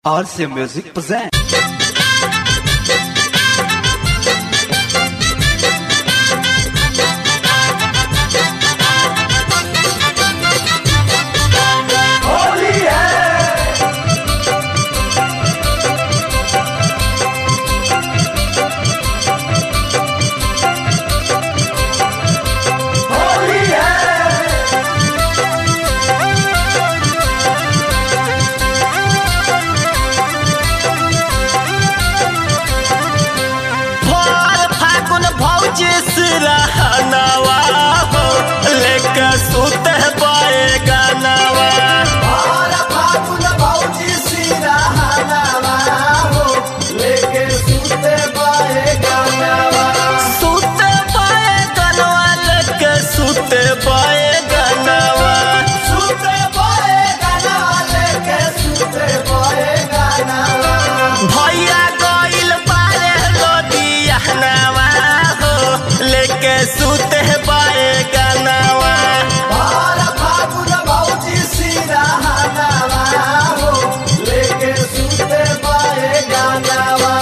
RC Music present. रहनवा हो लेके सुते बाए गानवा और फागुन भौजी सिरहनवा हो लेके सुते बाए गानवा सुते बाए गानवा लेके सुते बाए गानवा सुते बाए गानवा लेके सुते बाए गानवा भैया गइल बारे लोदियानवा हो लेके सुते बाए गानवा और फागुन भौजी सिरहनवा हो लेके सुते बाए गानवा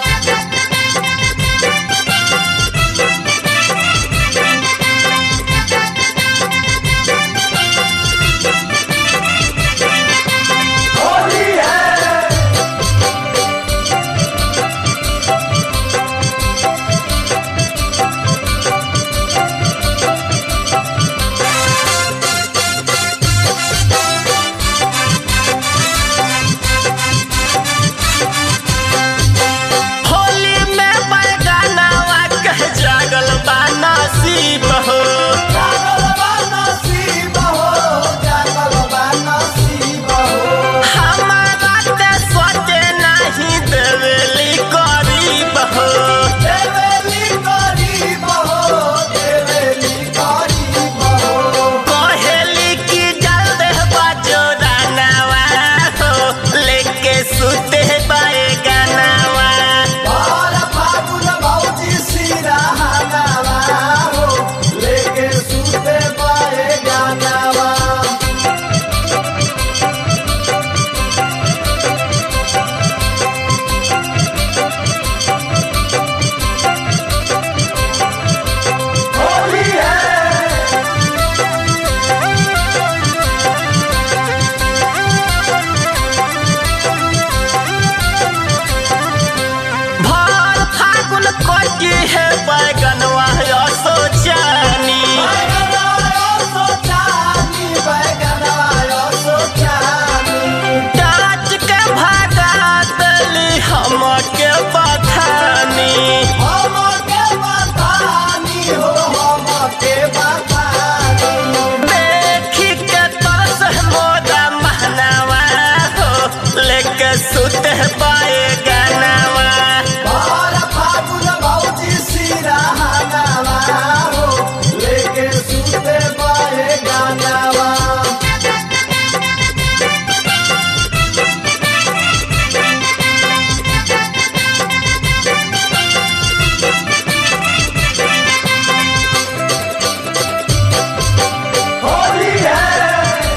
होली में बैगनवा के जागल बा नसीब हो जागल बा नसीब हो जागल बा नसीब हो हमारा ते सोचे नहीं देवेली गरीब हो देवेली गरीब हो देवेली गरीब हो कहेली की जल्द बाजो रानवा हो लेके सुते बाए गानवा और फागुन भौजी सिरहनवा हो लेके सुते बाए गानवा होली है भर फागुन कोटी है बैगनवा असो जानी बैगनवा सोचानी बैगनवा सोचानी डाच के भागा दली हमके बखानी हमके बतानी हो हमके बतानी देखी के तरस मोरा महनवा हो लेके सुते बाए गानवा और फागुन भौजी सिरहनवा हो लेके सुते बाए गानवा होली है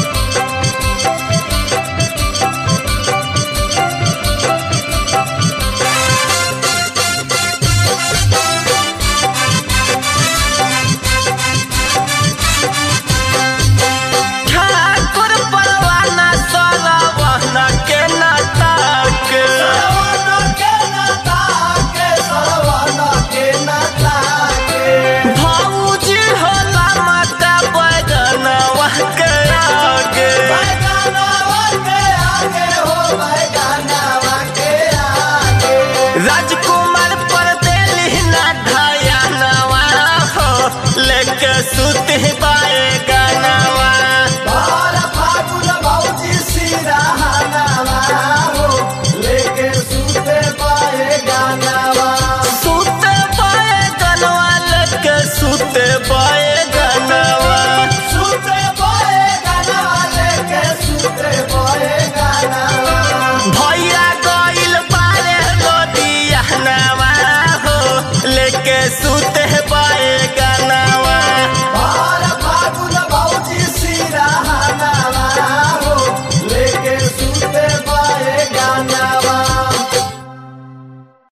ठाकुर परवाना सरवहन के नाटक सरवन के नताके सरवन के नताके भौजी होला माता बैगनवा के आगे बैगनवा के आगे हो बैगनवा के आगे राजकुमार पर देली ना ढाया नवा हो लेके सुते